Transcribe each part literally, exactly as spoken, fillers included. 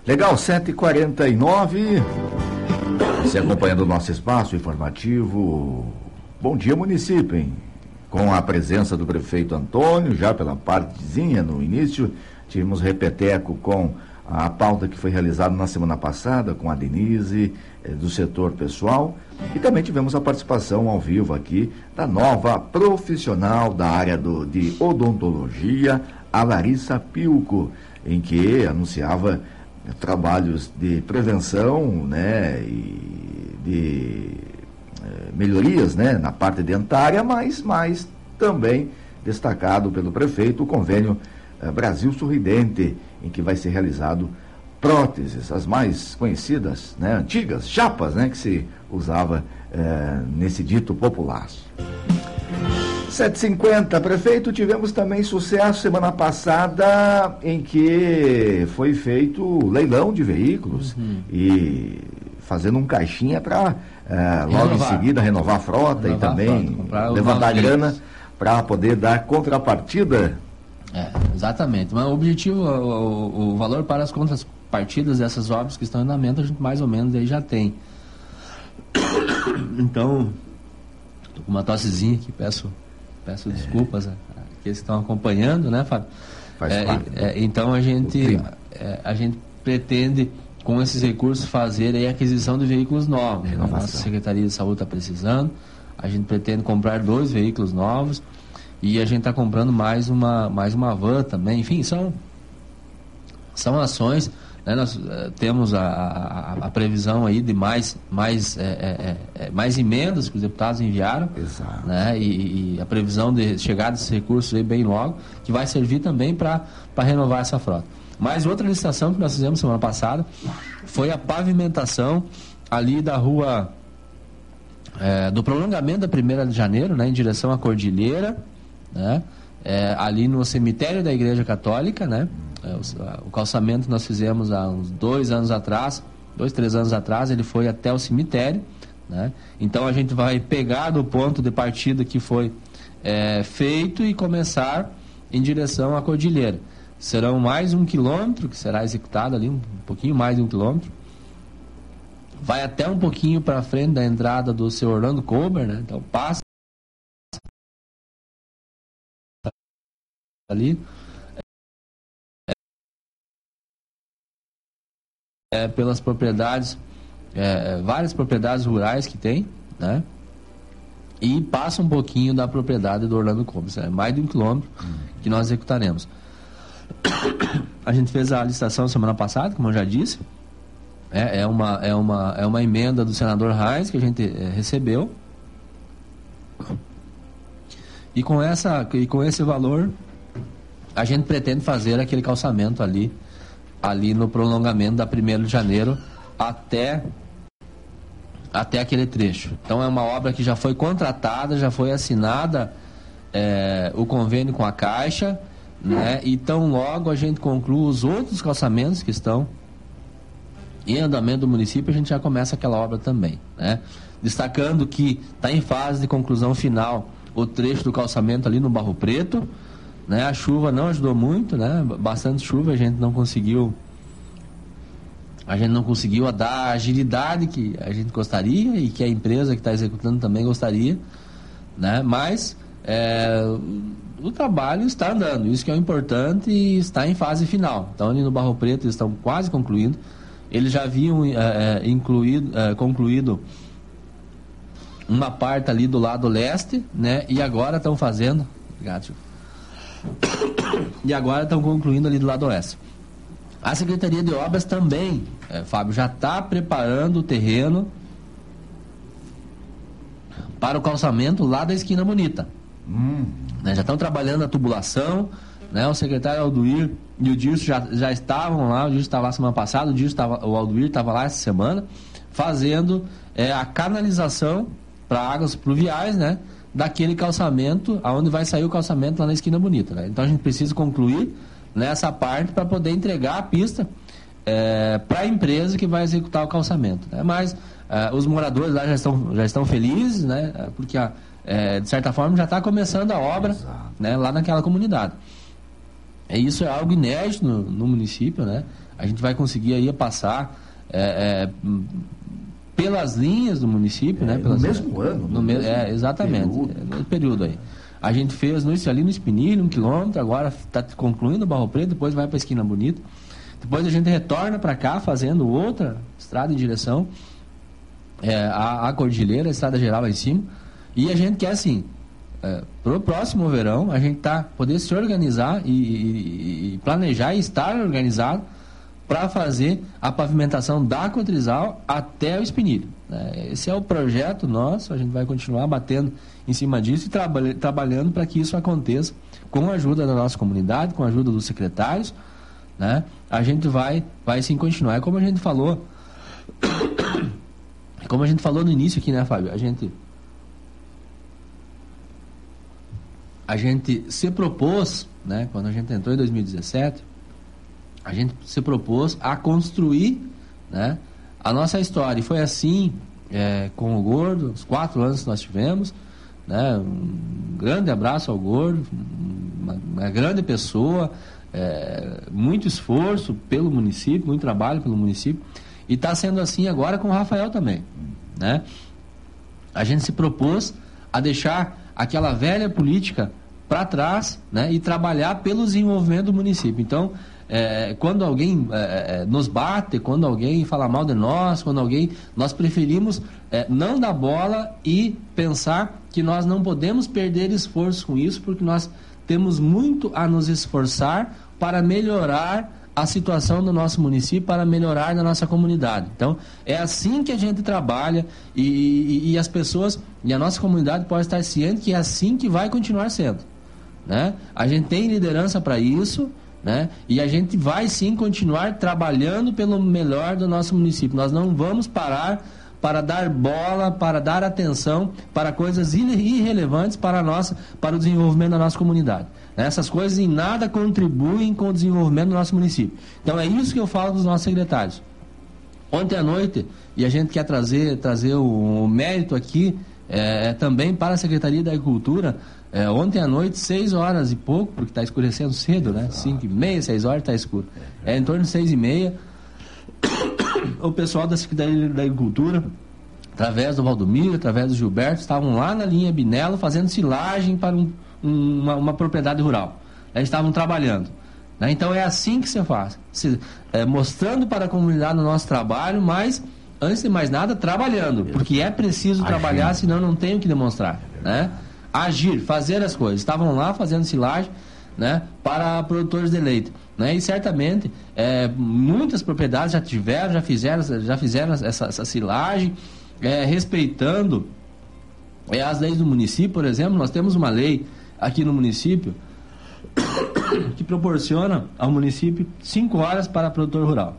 Legal, sete e quarenta e nove. Você acompanhando o nosso espaço informativo. Bom dia, município, hein? Com a presença do prefeito Antônio, já pela partezinha no início, tivemos repeteco com a pauta que foi realizada na semana passada, com a Denise, eh, do setor pessoal, e também tivemos a participação ao vivo aqui da nova profissional da área do, de odontologia, a Larissa Pilco, em que anunciava trabalhos de prevenção, né, e de eh, melhorias, né, na parte dentária, mas, mas também destacado pelo prefeito o convênio eh, Brasil Sorridente, em que vai ser realizado próteses, as mais conhecidas, né, antigas, chapas, né, que se usava eh, nesse dito popular. sete e cinquenta, prefeito, tivemos também sucesso semana passada em que foi feito leilão de veículos, uhum, e fazendo um caixinha para eh, logo em seguida renovar a frota renovar e também frota, levantar grana para poder dar contrapartida. É, exatamente, mas o objetivo, o, o, o valor para as contrapartidas dessas obras que estão em andamento, a gente mais ou menos aí já tem. Então, estou com uma tossezinha aqui, peço Peço desculpas é. a, a que estão acompanhando, né, Fábio? Faz é, parte, é, então a gente, é, a gente pretende, com esses recursos, fazer aí a aquisição de veículos novos. Né? Nossa Secretaria de Saúde está precisando. A gente pretende comprar dois veículos novos e a gente está comprando mais uma, mais uma van também. Enfim, são, são ações. Né, nós uh, temos a, a, a previsão aí de mais, mais, é, é, é, mais emendas que os deputados enviaram. Exato. Né, e, e a previsão de chegada desses recursos aí bem logo, que vai servir também para renovar essa frota. Mas outra licitação que nós fizemos semana passada foi a pavimentação ali da rua, é, do prolongamento da primeira de janeiro, né, em direção à Cordilheira, né, é, ali no cemitério da Igreja Católica, né. É, o, o calçamento que nós fizemos há uns dois anos atrás, dois, três anos atrás, ele foi até o cemitério, né? Então a gente vai pegar do ponto de partida que foi é, feito e começar em direção à Cordilheira. Serão mais um quilômetro que será executado ali, um, um pouquinho mais de um quilômetro. Vai até um pouquinho para frente da entrada do seu Orlando Colber, né? Então passa ali. É, pelas propriedades, é, várias propriedades rurais que tem, né? E passa um pouquinho da propriedade do Orlando Combs, é mais de um quilômetro que nós executaremos. A gente fez a licitação semana passada, como eu já disse, é, é, uma, é, uma, é uma emenda do senador Reis que a gente é, recebeu, e com, essa, e com esse valor a gente pretende fazer aquele calçamento ali ali no prolongamento da primeira de janeiro até, até aquele trecho. Então é uma obra que já foi contratada, já foi assinada é, o convênio com a Caixa, né? E tão logo a gente conclua os outros calçamentos que estão em andamento do município, a gente já começa aquela obra também, né? Destacando que está em fase de conclusão final o trecho do calçamento ali no Barro Preto, né? A chuva não ajudou muito, né? Bastante chuva, a gente não conseguiu a gente não conseguiu dar a agilidade que a gente gostaria e que a empresa que está executando também gostaria, né? Mas é, o trabalho está andando, isso que é o importante, e está em fase final. Então ali no Barro Preto eles estão quase concluindo. Eles já haviam é, incluído, é, concluído uma parte ali do lado leste, né? E agora estão fazendo obrigado, tio. E agora estão concluindo ali do lado oeste. A Secretaria de Obras também, é, Fábio, já está preparando o terreno para o calçamento lá da Esquina Bonita. Hum. Né, já estão trabalhando a tubulação, né? O secretário Alduir e o Dirce já, já estavam lá, o Dirce estava lá semana passada, o, Dirce tava, o Alduir estava lá essa semana, fazendo é, a canalização para águas pluviais, né? Daquele calçamento, aonde vai sair o calçamento lá na Esquina Bonita, né? Então a gente precisa concluir nessa parte para poder entregar a pista é, para a empresa que vai executar o calçamento, né? Mas é, os moradores lá já estão, já estão felizes, né? Porque a, é, de certa forma já está começando a obra, né? Lá naquela comunidade. E isso é algo inédito no, no município, né? a gente vai conseguir aí passar é, é, pelas linhas do município, é, né? Pelas, no mesmo ano. No me, é, exatamente, período. É, no período aí. A gente fez no, ali no Espinilho, um quilômetro, agora está concluindo o Barro Preto, depois vai para a Esquina Bonita. Depois a gente retorna para cá, fazendo outra estrada em direção é, à, à Cordilheira, a estrada geral lá em cima. E a gente quer, assim, é, para o próximo verão, a gente tá, poder se organizar e, e, e planejar e estar organizado para fazer a pavimentação da Cotrizal até o Espinilho. Né? Esse é o projeto nosso, a gente vai continuar batendo em cima disso e traba trabalhando para que isso aconteça com a ajuda da nossa comunidade, com a ajuda dos secretários, né? A gente vai, vai sim continuar. É como a gente falou, como a gente falou no início aqui, né, Fábio? A gente, a gente se propôs, né, quando a gente entrou em dois mil e dezessete, a gente se propôs a construir, né, a nossa história. E foi assim é, com o Gordo, os quatro anos que nós tivemos, né, um grande abraço ao Gordo, uma, uma grande pessoa, é, muito esforço pelo município, muito trabalho pelo município, e está sendo assim agora com o Rafael também, né? A gente se propôs a deixar aquela velha política para trás, né, e trabalhar pelo desenvolvimento do município. Então, é, quando alguém é, nos bate, quando alguém fala mal de nós, quando alguém, nós preferimos é, não dar bola e pensar que nós não podemos perder esforço com isso, porque nós temos muito a nos esforçar para melhorar a situação do nosso município, para melhorar na nossa comunidade. Então, é assim que a gente trabalha e, e, e as pessoas, e a nossa comunidade pode estar ciente que é assim que vai continuar sendo, né? A gente tem liderança para isso, né? E a gente vai sim continuar trabalhando pelo melhor do nosso município. Nós não vamos parar para dar bola, para dar atenção para coisas irrelevantes para a nossa, para o desenvolvimento da nossa comunidade. Essas coisas em nada contribuem com o desenvolvimento do nosso município. Então é isso que eu falo dos nossos secretários. Ontem à noite, e a gente quer trazer, trazer o, o mérito aqui é, também para a Secretaria da Agricultura. É, ontem à noite, seis horas e pouco, porque está escurecendo cedo, né? Cinco e meia, seis horas está escuro. É em torno de seis e meia. O pessoal da Secretaria da Agricultura, através do Valdomiro, através do Gilberto, estavam lá na linha Binelo fazendo silagem para um, um, uma, uma propriedade rural. Eles estavam trabalhando. Né? Então é assim que se faz. Se, é, mostrando para a comunidade o nosso trabalho, mas, antes de mais nada, trabalhando. Porque é preciso Agir. trabalhar, senão não tem o que demonstrar. Né? Agir, fazer as coisas. Estavam lá fazendo silagem, né, para produtores de leite. Né? E certamente é, muitas propriedades já tiveram, já fizeram, já fizeram essa, essa silagem, é, respeitando é, as leis do município. Por exemplo, nós temos uma lei aqui no município que proporciona ao município cinco horas para produtor rural.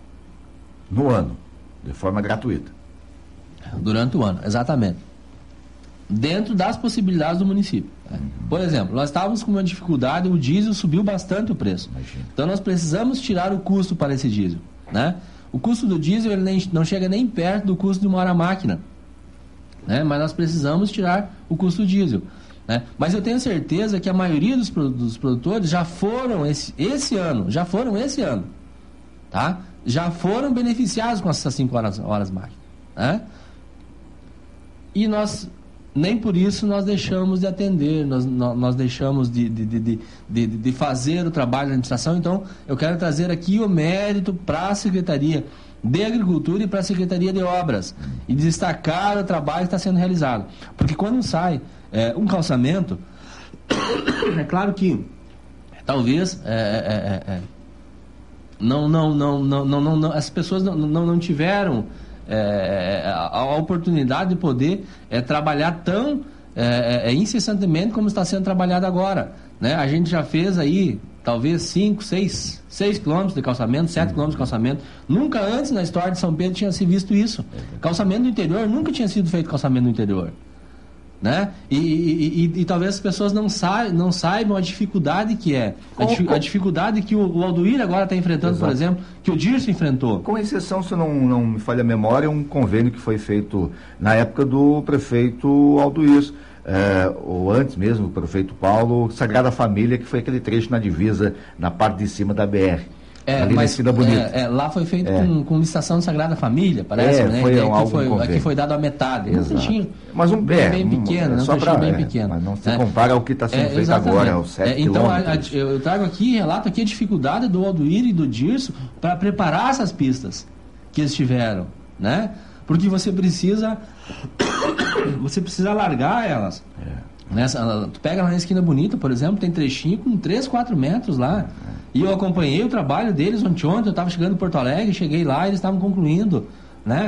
No ano, de forma gratuita. Durante o ano, exatamente. Dentro das possibilidades do município. Né? Por exemplo, nós estávamos com uma dificuldade, o diesel subiu bastante o preço. Imagina. Então nós precisamos tirar o custo para esse diesel. Né? O custo do diesel ele nem, não chega nem perto do custo de uma hora-máquina. Né? Mas nós precisamos tirar o custo do diesel. Né? Mas eu tenho certeza que a maioria dos, dos produtores já foram esse, esse ano, já foram esse ano, tá? Já foram beneficiados com essas cinco horas, horas máquina. Né? E nós... Nem por isso nós deixamos de atender, nós, nós deixamos de, de, de, de, de fazer o trabalho da administração. Então, eu quero trazer aqui o mérito para a Secretaria de Agricultura e para a Secretaria de Obras e destacar o trabalho que está sendo realizado. Porque quando sai é, um calçamento, é claro que talvez é, é, é, não, não, não, não, não, não, as pessoas não, não, não tiveram... É, a, a oportunidade de poder é, trabalhar tão é, é, incessantemente como está sendo trabalhado agora, né? A gente já fez aí talvez cinco, seis, seis quilômetros de calçamento, sete quilômetros de calçamento. Nunca antes na história de São Pedro tinha se visto isso. Calçamento do interior, nunca tinha sido feito calçamento no interior. Né? E, e, e, e talvez as pessoas não, sa não saibam a dificuldade que é, a, dif a dificuldade que o, o Alduir agora está enfrentando. Exato. Por exemplo, que o Dirce enfrentou. Com exceção, se não, não me falha a memória, um convênio que foi feito na época do prefeito Alduir, é, ou antes mesmo, o prefeito Paulo, Sagrada Família, que foi aquele trecho na divisa, na parte de cima da B R. É, ali mas, na Esquina Bonita. É, é, lá foi feito é. com, com licitação de Sagrada Família, parece, é, né? Foi e um, aqui, foi, aqui foi dado a metade. Exato. Um trechinho mas um bem, é, bem pequeno, um, né? só Um trechinho pra, bem é, pequeno. Mas não se né? compara ao que está sendo é, feito exatamente. agora, aos sete é, Então, a, a, quilômetros. eu trago aqui, relato aqui a dificuldade do Aldoir e do Dirso para preparar essas pistas que eles tiveram, né? Porque você precisa você precisa largar elas. É. Nessa, tu pega lá na Esquina Bonita, por exemplo, tem trechinho com três, quatro metros lá. É. E eu acompanhei o trabalho deles ontem, ontem eu estava chegando em Porto Alegre, cheguei lá e eles estavam concluindo, né?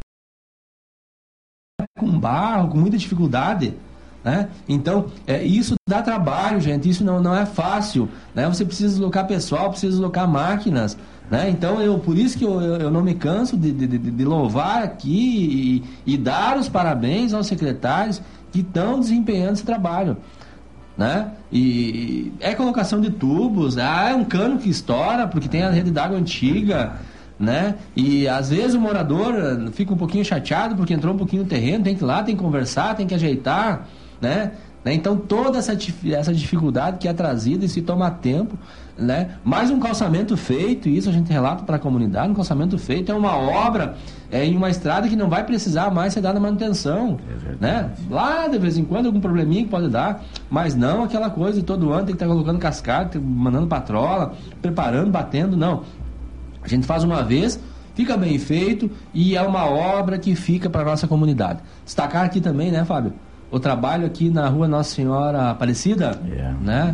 Com barro, com muita dificuldade. Né? Então, é, isso dá trabalho, gente, isso não, não é fácil, né? Você precisa deslocar pessoal, precisa deslocar máquinas, né? Então, eu, por isso que eu, eu, eu não me canso de, de, de, de louvar aqui e, e dar os parabéns aos secretários que estão desempenhando esse trabalho, né? E é colocação de tubos, ah, é um cano que estoura porque tem a rede d'água antiga, né? E às vezes o morador fica um pouquinho chateado porque entrou um pouquinho no terreno, tem que ir lá, tem que conversar, tem que ajeitar, né? Então toda essa, essa dificuldade que é trazida e se toma tempo, né? Mais um calçamento feito, isso a gente relata para a comunidade, um calçamento feito é uma obra é, em uma estrada que não vai precisar mais ser dada manutenção, é né? Lá de vez em quando algum probleminha que pode dar, mas não aquela coisa de todo ano tem que estar colocando cascata, mandando patrola, preparando, batendo, não. A gente faz uma vez, fica bem feito e é uma obra que fica para a nossa comunidade. Destacar aqui também, né, Fábio? O trabalho aqui na rua Nossa Senhora Aparecida, yeah. né?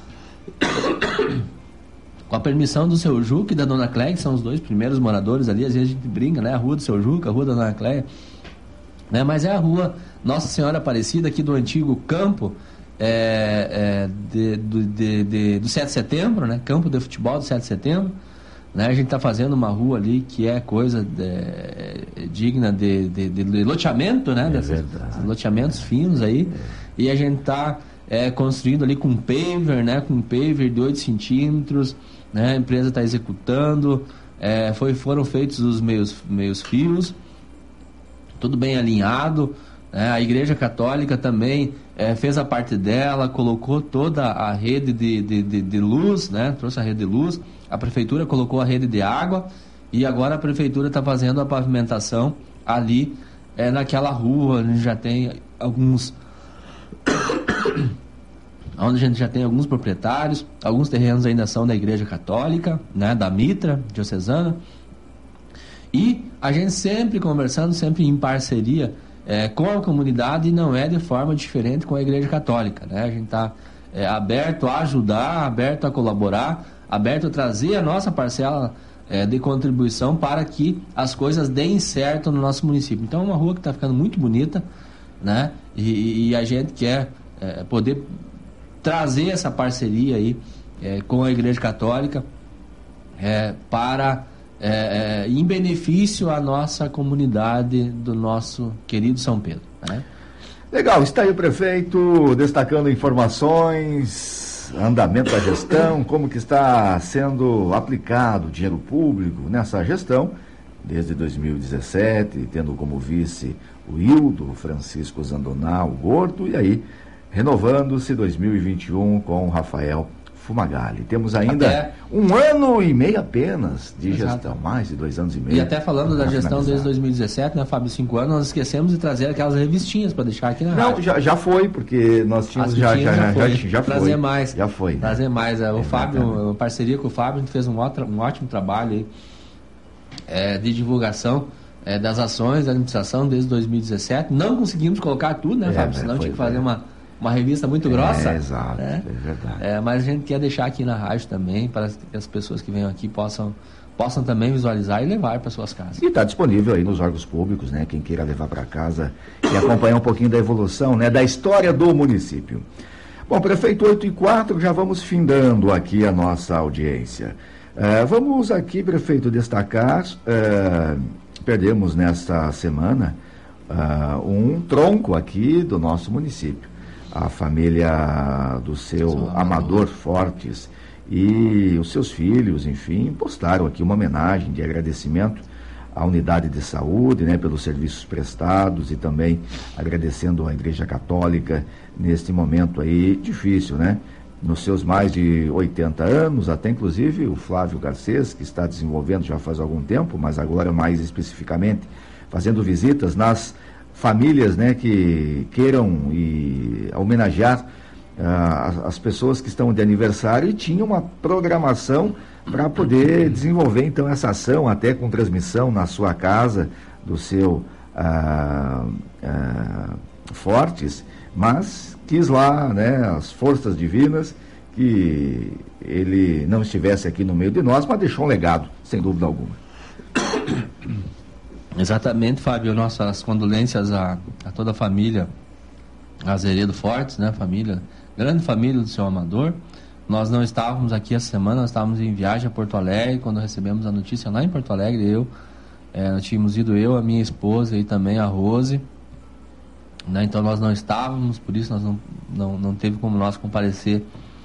Com a permissão do seu Juca e da Dona Cléia, que são os dois primeiros moradores ali, às vezes a gente brinca, né? A rua do seu Juca, a rua da Dona Cléia, né? Mas é a rua Nossa Senhora Aparecida aqui do antigo campo é, é, de, do, de, de, do sete de setembro, né? Campo de futebol do sete de setembro. Né? A gente está fazendo uma rua ali que é coisa de, digna de, de, de loteamento, né? É Desses, loteamentos finos aí. É. E a gente está é, construindo ali com paver, né? Com paver de oito centímetros. Né? A empresa está executando. É, foi, foram feitos os meios, meios fios. Tudo bem alinhado. Né? A Igreja Católica também é, fez a parte dela, colocou toda a rede de, de, de, de luz, né? Trouxe a rede de luz. A prefeitura colocou a rede de água e agora a prefeitura está fazendo a pavimentação ali é, naquela rua. A gente já tem alguns onde a gente já tem alguns proprietários, alguns terrenos ainda são da Igreja Católica, né, da Mitra diocesana, e a gente sempre conversando, sempre em parceria é, com a comunidade, e não é de forma diferente com a Igreja Católica, né? A gente está é, aberto a ajudar, aberto a colaborar, aberto a trazer a nossa parcela é, de contribuição para que as coisas deem certo no nosso município. Então é uma rua que está ficando muito bonita, né? E, e a gente quer é, poder trazer essa parceria aí é, com a Igreja Católica é, para é, é, em benefício à nossa comunidade do nosso querido São Pedro, né? Legal, está aí o prefeito destacando informações, andamento da gestão, como que está sendo aplicado o dinheiro público nessa gestão, desde dois mil e dezessete, tendo como vice o Hildo Francisco Zandonal Gordo, e aí renovando-se dois mil e vinte e um com o Rafael Fumagalli. Temos ainda até um ano e meio apenas de Exato. gestão, mais de dois anos e meio. E até falando da gestão finalizar. Desde dois mil e dezessete, né, Fábio, cinco anos, nós esquecemos de trazer aquelas revistinhas para deixar aqui na Não, rádio. já, já foi, porque nós tínhamos já, já, já, foi. já, já foi. Trazer mais. Já foi. Né? Trazer mais. É, o Fábio, a parceria com o Fábio, a gente fez um, outro, um ótimo trabalho aí, é, de divulgação é, das ações da administração desde dois mil e dezessete. Não conseguimos colocar tudo, né, Fábio? É, Senão foi, tinha que fazer uma... uma revista muito grossa. É, exato, né? É verdade. É, mas a gente quer deixar aqui na rádio também, para que as pessoas que venham aqui possam, possam também visualizar e levar para suas casas. E está disponível aí nos órgãos públicos, né? Quem queira levar para casa e acompanhar um pouquinho da evolução, né? Da história do município. Bom, prefeito, oito e quatro, já vamos findando aqui a nossa audiência. Uh, vamos aqui, prefeito, destacar, uh, perdemos nesta semana uh, um tronco aqui do nosso município. A família do seu Amador Fortes e os seus filhos, enfim, postaram aqui uma homenagem de agradecimento à unidade de saúde, né, pelos serviços prestados, e também agradecendo à Igreja Católica neste momento aí difícil, né, nos seus mais de oitenta anos, até inclusive o Flávio Garcês, que está desenvolvendo já faz algum tempo, mas agora mais especificamente fazendo visitas nas famílias, né, que queiram e homenagear uh, as pessoas que estão de aniversário, e tinha uma programação para poder desenvolver então essa ação, até com transmissão na sua casa, do seu uh, uh, Fortes, mas quis lá, né, as forças divinas, que ele não estivesse aqui no meio de nós, mas deixou um legado, sem dúvida alguma. Exatamente, Fábio, nossas condolências a, a toda a família Azeredo Fortes, né, família, grande família do seu Amador. Nós não estávamos aqui essa semana, nós estávamos em viagem a Porto Alegre, quando recebemos a notícia lá em Porto Alegre, eu, é, nós tínhamos ido eu, a minha esposa e também a Rose, né, então nós não estávamos, por isso nós não, não, não teve como nós comparecer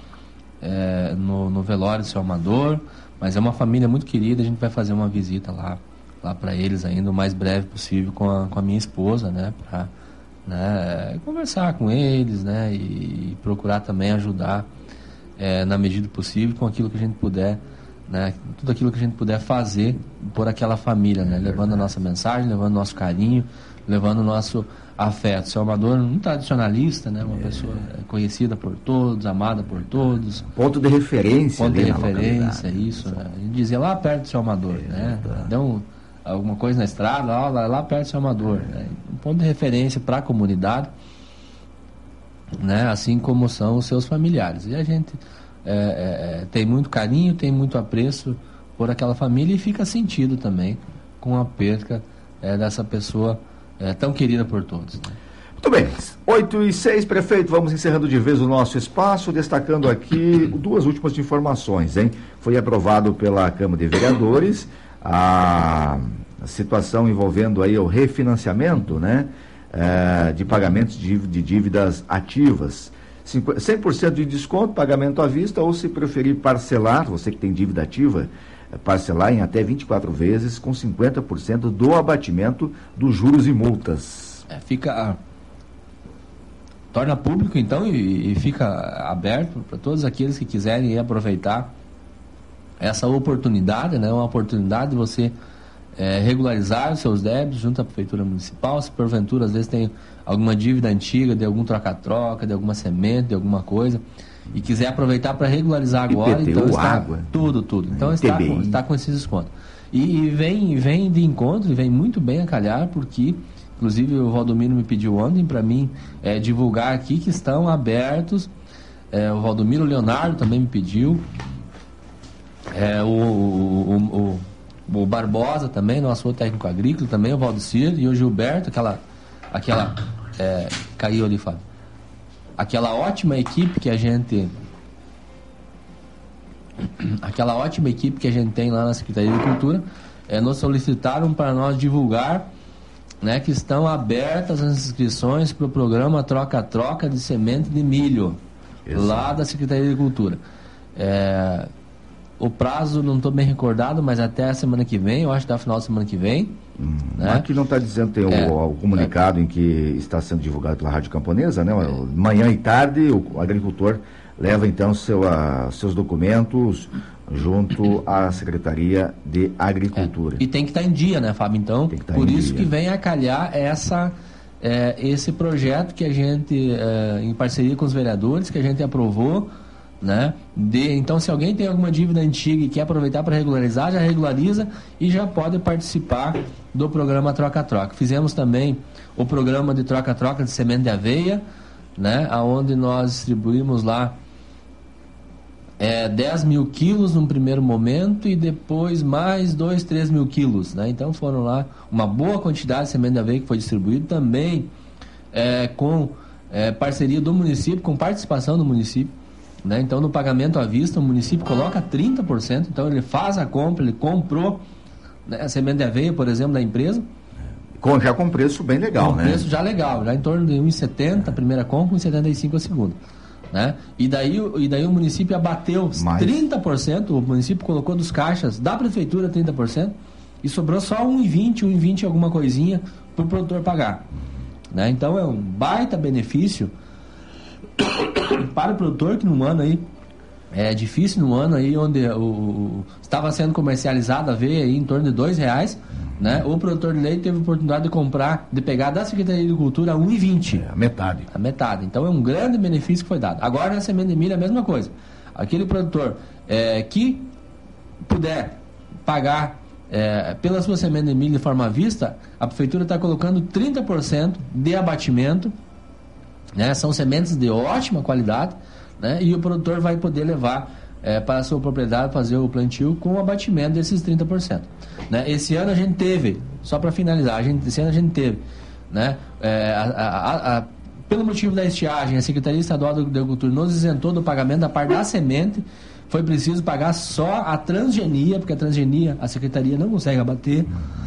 é, no, no velório do seu Amador, mas é uma família muito querida, a gente vai fazer uma visita lá, lá para eles ainda o mais breve possível com a, com a minha esposa, né, para, né, conversar com eles, né, e, e procurar também ajudar é, na medida possível com aquilo que a gente puder, né, tudo aquilo que a gente puder fazer por aquela família, né, levando a nossa mensagem, levando o nosso carinho, levando o nosso afeto. O seu Amador, um tradicionalista, né, uma é. pessoa conhecida por todos, amada por todos. Ponto de referência. Ponto de referência, isso. Né? A gente dizia lá perto do seu Amador, é, né? Tá. Deu um, alguma coisa na estrada, ó, lá, lá perto do seu Amador. É. Né? Um ponto de referência para a comunidade, né? Assim como são os seus familiares. E a gente é, é, tem muito carinho, tem muito apreço por aquela família, e fica sentido também com a perca é, dessa pessoa é, tão querida por todos. Né? Muito bem, oito e seis, prefeito, vamos encerrando de vez o nosso espaço, destacando aqui duas últimas informações, hein? Foi aprovado pela Câmara de Vereadores a situação envolvendo aí o refinanciamento, né, é, de pagamentos de, de dívidas ativas. cem por cento de desconto, pagamento à vista, ou se preferir parcelar, você que tem dívida ativa, parcelar em até vinte e quatro vezes com cinquenta por cento do abatimento dos juros e multas. É, fica torna público então e, e fica aberto para todos aqueles que quiserem aproveitar essa oportunidade, né? Uma oportunidade de você é, regularizar os seus débitos junto à Prefeitura Municipal. Se porventura às vezes tem alguma dívida antiga, de algum troca-troca, de alguma semente, de alguma coisa, e quiser aproveitar para regularizar agora, I P T U, então está água, tudo, tudo. Então está com, está com esses descontos. E, e vem, vem de encontro, e vem muito bem a calhar, porque, inclusive, o Valdomiro me pediu ontem para mim é, divulgar aqui que estão abertos, é, o Valdomiro, o Leonardo também me pediu, é, o, o, o, o, o Barbosa também, nosso outro técnico agrícola, também o Valdecir, e o Gilberto, aquela, aquela é, caiu ali, Fábio. Aquela ótima equipe que a gente aquela ótima equipe que a gente tem lá na Secretaria de Agricultura é, nos solicitaram para nós divulgar, né, que estão abertas as inscrições para o programa Troca-Troca de Semente de Milho. Exato. Lá da Secretaria de Agricultura. É, o prazo não estou bem recordado, mas até a semana que vem, eu acho que até o final da semana que vem. Hum, né? Aqui não está dizendo, tem é, o, o comunicado é. em que está sendo divulgado pela Rádio Camponesa, né? É. Manhã e tarde o agricultor leva então seu, a, seus documentos junto à Secretaria de Agricultura. É. E tem que estar tá em dia, né, Fábio? Então, por isso dia. que vem a calhar essa, é, esse projeto que a gente, é, em parceria com os vereadores, que a gente aprovou, né? De, então, se alguém tem alguma dívida antiga e quer aproveitar para regularizar, já regulariza e já pode participar do programa Troca-Troca. Fizemos também o programa de Troca-Troca de semente de aveia, né? Onde nós distribuímos lá é, dez mil quilos num primeiro momento e depois mais dois, três mil quilos, né? Então foram lá uma boa quantidade de semente de aveia que foi distribuído também é, com é, parceria do município, com participação do município. Né? Então, no pagamento à vista, o município coloca trinta por cento, então ele faz a compra, ele comprou, né, a semente de aveia, por exemplo, da empresa. Com, já com preço bem legal, com né? preço já legal, já em torno de um real e setenta centavos a primeira compra, um real e setenta e cinco centavos a segunda. Né? E, daí, e daí o município abateu Mais. trinta por cento, o município colocou dos caixas da prefeitura trinta por cento, e sobrou só um real e vinte centavos, um real e vinte centavos alguma coisinha para o produtor pagar. Né? Então é um baita benefício para o produtor, que num ano aí, é difícil num ano aí, onde o, o, estava sendo comercializada a aveia aí em torno de dois reais, né? O produtor de leite teve a oportunidade de comprar, de pegar da Secretaria de Agricultura a um real e vinte centavos. É, a metade. A metade. Então é um grande benefício que foi dado. Agora na semente de milho é a mesma coisa. Aquele produtor é, que puder pagar é, pela sua semente de milho de forma à vista, a prefeitura está colocando trinta por cento de abatimento, né? São sementes de ótima qualidade, né? E o produtor vai poder levar é, para a sua propriedade, fazer o plantio com o abatimento desses trinta por cento. Né? Esse ano a gente teve, só para finalizar, a gente, esse ano a gente teve, né? É, a, a, a, pelo motivo da estiagem, a Secretaria Estadual de Agricultura nos isentou do pagamento da parte da semente. Foi preciso pagar só a transgenia, porque a transgenia a Secretaria não consegue abater.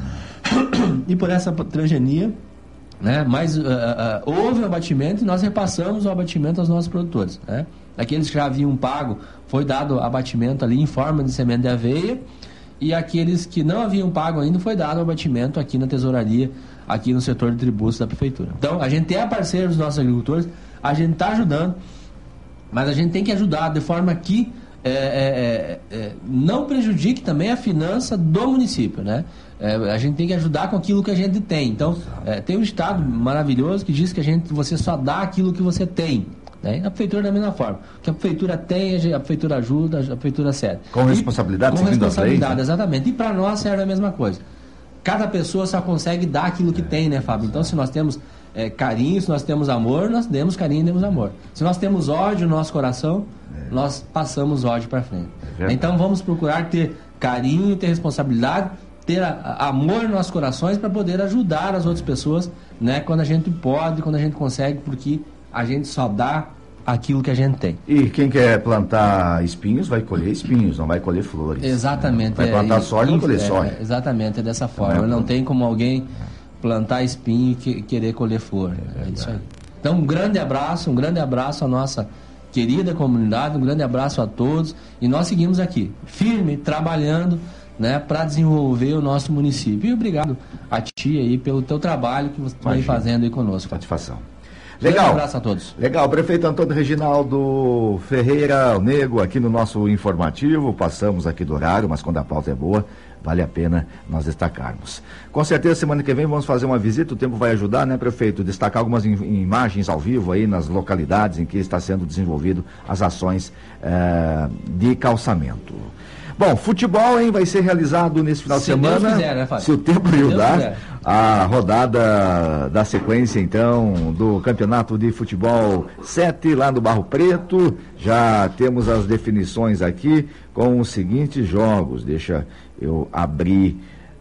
E por essa transgenia, né, mas uh, uh, houve um abatimento e nós repassamos o abatimento aos nossos produtores. Né? Aqueles que já haviam pago, foi dado abatimento ali em forma de semente de aveia, e aqueles que não haviam pago ainda, foi dado abatimento aqui na tesouraria, aqui no setor de tributos da prefeitura. Então, a gente é parceiro dos nossos agricultores, a gente está ajudando, mas a gente tem que ajudar de forma que é, é, é, não prejudique também a finança do município, né? É, a gente tem que ajudar com aquilo que a gente tem. Então, é, tem um estado maravilhoso que diz que a gente, você só dá aquilo que você tem. Né? A prefeitura da mesma forma. O que a prefeitura tem, a prefeitura ajuda, a prefeitura cede. Com responsabilidade, e, com responsabilidade, lei, né? Exatamente. E para nós serve a mesma coisa. Cada pessoa só consegue dar aquilo que é, tem, né, Fábio? Então, se nós temos é, carinho, se nós temos amor, nós demos carinho e demos amor. Se nós temos ódio no nosso coração, é. nós passamos ódio para frente. É então, vamos procurar ter carinho, ter responsabilidade, ter a, a, amor nos nossos corações para poder ajudar as outras pessoas, né, quando a gente pode, quando a gente consegue, porque a gente só dá aquilo que a gente tem. E quem quer plantar espinhos vai colher espinhos, não vai colher flores. Exatamente. Né? Vai plantar é, soja, não colher é, soja. Exatamente, é dessa forma. Não, não tem como alguém plantar espinho e que, querer colher flor. É, é isso aí. Então, um grande abraço, um grande abraço à nossa querida comunidade, um grande abraço a todos, e nós seguimos aqui, firme, trabalhando, né, para desenvolver o nosso município. E obrigado a ti aí pelo teu trabalho que você vem fazendo aí conosco. Satisfação. Legal. Um abraço a todos. Legal, prefeito Antônio Reginaldo Ferreira Nego aqui no nosso informativo. Passamos aqui do horário, mas quando a pauta é boa, vale a pena nós destacarmos. Com certeza, semana que vem vamos fazer uma visita, o tempo vai ajudar, né, prefeito? Destacar algumas im- imagens ao vivo aí nas localidades em que está sendo desenvolvido as ações eh, de calçamento. Bom, futebol, hein, vai ser realizado nesse final se de semana. Deus quiser, né, Fábio? Se o tempo Se ajudar. Deus quiser. A rodada da sequência, então, do Campeonato de Futebol sete, lá no Barro Preto. Já temos as definições aqui com os seguintes jogos. Deixa eu abrir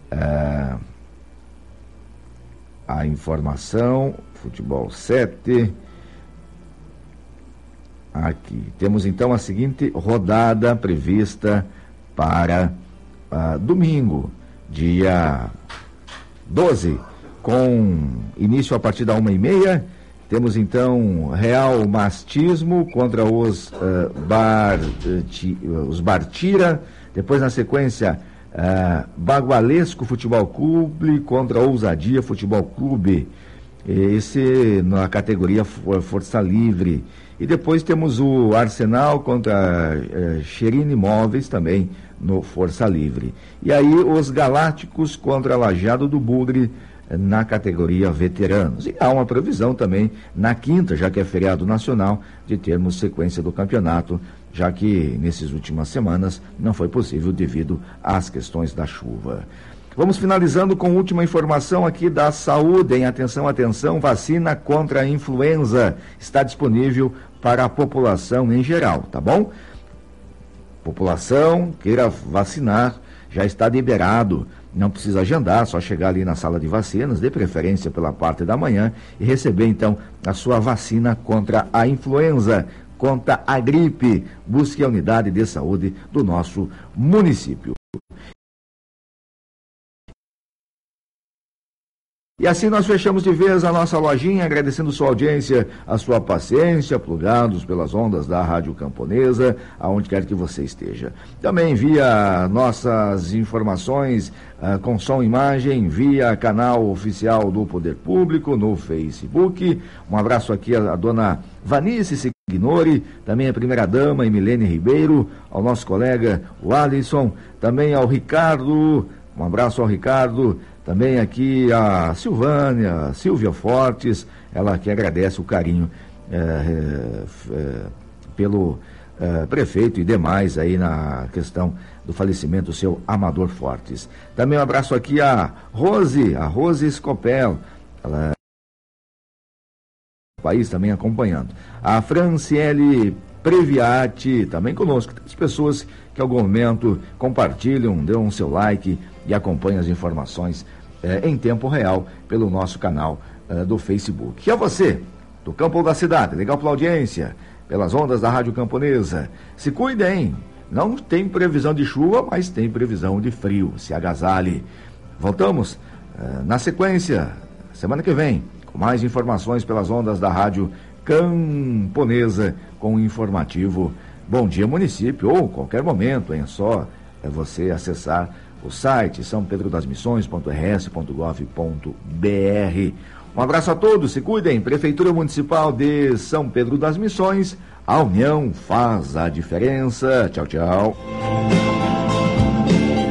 uh, a informação. Futebol sete. Aqui. Temos, então, a seguinte rodada prevista para uh, domingo, dia doze, com início a partir da uma e meia. Temos então Real Mastismo contra os uh, Bar, uh, os Bartira. Depois, na sequência, uh, Bagualesco Futebol Clube contra Ousadia Futebol Clube. Esse na categoria Força Livre. E depois temos o Arsenal contra uh, Xerine Imóveis também no Força Livre. E aí os Galácticos contra Lajeado do Bugre na categoria veteranos. E há uma previsão também na quinta, já que é feriado nacional, de termos sequência do campeonato, já que nessas últimas semanas não foi possível devido às questões da chuva. Vamos finalizando com a última informação aqui da saúde. Em atenção, atenção, vacina contra a influenza está disponível para a população em geral, tá bom? População queira vacinar, já está liberado, não precisa agendar, só chegar ali na sala de vacinas, de preferência pela parte da manhã, e receber então a sua vacina contra a influenza, contra a gripe. Busque a unidade de saúde do nosso município. E assim nós fechamos de vez a nossa lojinha, agradecendo sua audiência, a sua paciência, plugados pelas ondas da Rádio Camponesa, aonde quer que você esteja. Também via nossas informações uh, com som e imagem, via canal oficial do Poder Público no Facebook. Um abraço aqui à, à dona Vanice Ignore, também a primeira-dama, Emilene Ribeiro, ao nosso colega, o Alisson, também ao Ricardo, um abraço ao Ricardo, também aqui a Silvânia, a Silvia Fortes, ela que agradece o carinho é, é, pelo é, prefeito e demais aí na questão do falecimento do seu Amador Fortes. Também um abraço aqui a Rose, a Rose Scopel, ela país também acompanhando. A Franciele Previati também conosco. Tem as pessoas que em algum momento compartilham, dão seu like e acompanham as informações eh, em tempo real pelo nosso canal eh, do Facebook. E a você, do campo ou da cidade, legal pela audiência, pelas ondas da Rádio Camponesa. Se cuidem, não tem previsão de chuva, mas tem previsão de frio. Se agasalhe. Voltamos eh, na sequência, semana que vem, com mais informações pelas ondas da Rádio Camponesa, com o informativo Bom Dia Município, ou qualquer momento, é só é você acessar o site são pedro das missões ponto r s ponto gov ponto b r. Um abraço a todos, se cuidem. Prefeitura Municipal de São Pedro das Missões, a união faz a diferença. Tchau, tchau.